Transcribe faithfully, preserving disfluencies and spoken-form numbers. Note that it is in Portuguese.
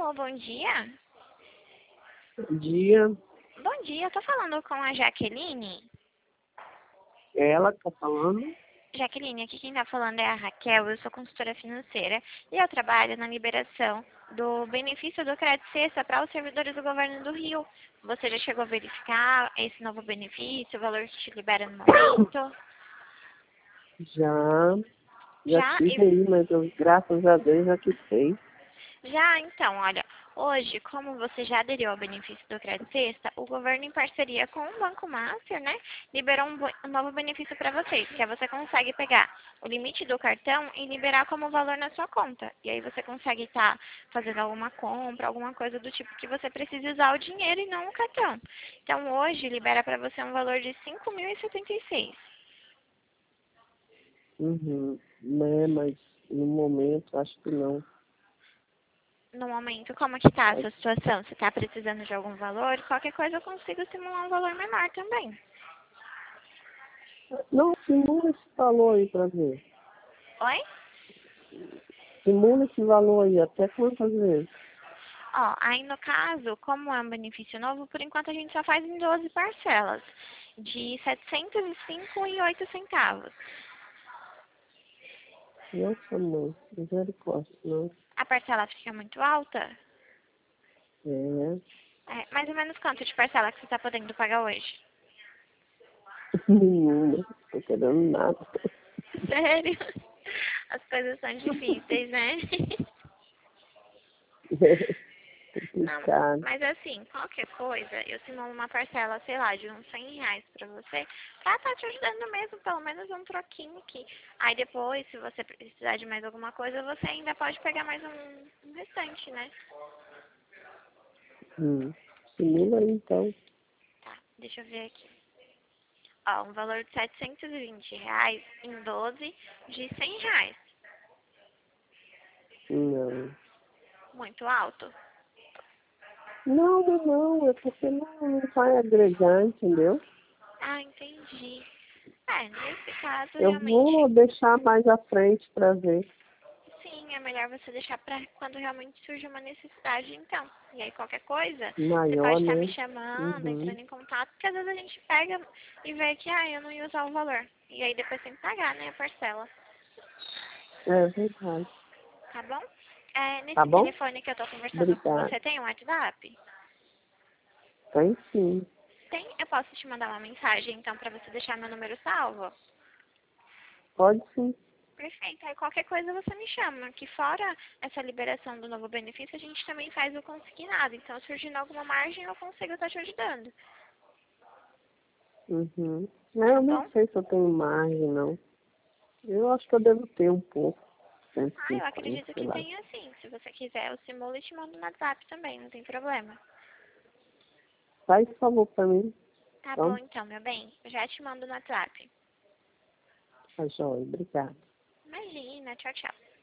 Alô, bom dia. Bom dia. Bom dia, eu tô falando com a Jaqueline. Ela que tá falando? Jaqueline, aqui quem tá falando é a Raquel, eu sou consultora financeira e eu trabalho na liberação do benefício do Crédito Sexta para os servidores do governo do Rio. Você já chegou a verificar esse novo benefício, o valor que te libera no momento? Já. Já Já? tive E aí, mas eu, graças a Deus, já quitei. Já, então, olha, hoje, como você já aderiu ao benefício do Crédito Sexta, o governo, em parceria com o Banco Master, né, liberou um, bo- um novo benefício para vocês, que é você consegue pegar o limite do cartão e liberar como valor na sua conta. E aí você consegue estar fazendo alguma compra, alguma coisa do tipo que você precisa usar o dinheiro e não o cartão. Então, hoje, libera para você um valor de cinco mil e setenta e seis. Uhum. Né, mas no momento acho que não. No momento, como que tá a Pode- sua situação? Você está precisando de algum valor? Qualquer coisa eu consigo simular um valor menor também. Não, simula esse valor aí pra ver. Oi? Simula esse valor aí, até quantas vezes? Ó, aí no caso, como é um benefício novo, por enquanto a gente só faz em doze parcelas, de setecentos e cinco e oito centavos. Nossa, mãe, misericórdia, não. A parcela fica muito alta? É. É, mais ou menos quanto de parcela que você está podendo pagar hoje? Nenhuma. Tô querendo nada. Sério? As coisas são difíceis, né? Não, Complicado. mas assim, qualquer coisa, eu simulo uma parcela, sei lá, de uns cem reais pra você, pra tá te ajudando mesmo, pelo menos um troquinho aqui. Aí depois, se você precisar de mais alguma coisa, você ainda pode pegar mais um, um restante, né? Hum. Simula aí, então. Tá, deixa eu ver aqui. Ó, um valor de setecentos e vinte reais em doze de cem reais. Não. Muito alto? Não, não, não, é porque não, não vai agregar, entendeu? Ah, entendi. É, nesse caso, Eu realmente, vou deixar mais à frente para ver. sim, é melhor você deixar pra quando realmente surge uma necessidade, então. E aí, qualquer coisa, você pode Maior, estar me né? chamando, Uhum. entrando em contato, porque às vezes a gente pega e vê que, ah, eu não ia usar o valor. E aí depois tem que pagar, né, a parcela. É verdade. Tá bom? É, Tá nesse bom? telefone que eu tô conversando com Obrigada. você, tem um WhatsApp? Tem sim. Tem? Eu posso te mandar uma mensagem, então, pra você deixar meu número salvo? Pode sim. Perfeito. Aí qualquer coisa você me chama. Que fora essa liberação do novo benefício, a gente também faz o consignado. Então, surgindo alguma margem, eu consigo estar te ajudando. Uhum. É, Tá eu não bom? sei se eu tenho margem, não. Eu acho que eu devo ter um pouco. cento Ah, e eu cinquenta, acredito sei que lá. tenha sim. Se você quiser, eu simulo e te mando no WhatsApp também, não tem problema. Faz favor para mim. Tá bom Então, então, meu bem. Eu já te mando no WhatsApp. tá joia. Obrigada. Imagina, tchau, tchau.